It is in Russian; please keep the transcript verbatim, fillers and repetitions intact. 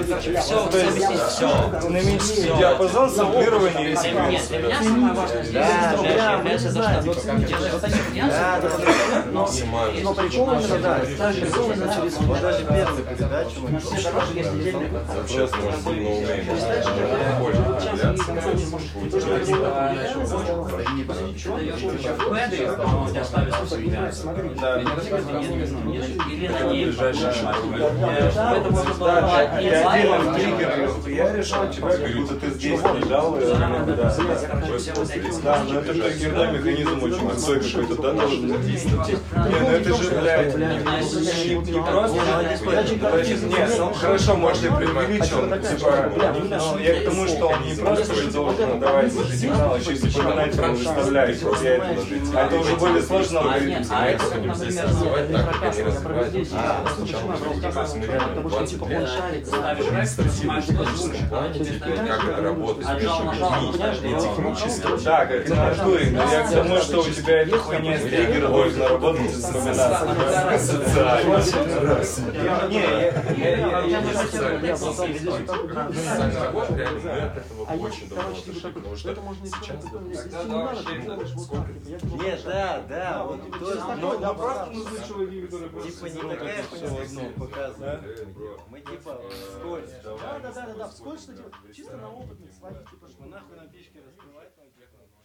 все, все. Динамический диапазон, сэмплирование и Нет, для меня самое важное здесь является то, что ты держишь. Да, да, да. Но, но причем именно, да, даже рисовано через даже первую передачу. Мы все дорожки есть отдельный подход. Сейчас мы сильно умеем. Больше Или на ней. Я решил тебя, как будто ты здесь лежал. Да, но это же херня, механизм очень отстой какой-то, да, должен быть. Не, ну это же, блядь, не просто... Нет, ну хорошо, может, я преувеличил, типа, но я к тому, что он не просто же должен давать сигнал, еще и запоминать его выставлять, вот я это, а это уже более сложно алгоритм. А это, например, так, как они развивают. потому что типа он шарит, ставишь Как это работает между людьми и технически. Да, как ты на туре, но я к тому, что у тебя эта хуйня с триггером должна работать с номинацией. Социально. Не, я не Социальная работа, реально, мы от этого очень давно отошли, потому что сейчас... Нет, да, да, вот тоже. но просто нужны чуваки, которые Типа не такая хуйня показывает. Мы типа вскользь. Да, да, да, да, вскользь, что типа чисто на опытных своих, типа что нахуй на пичке раскрывать.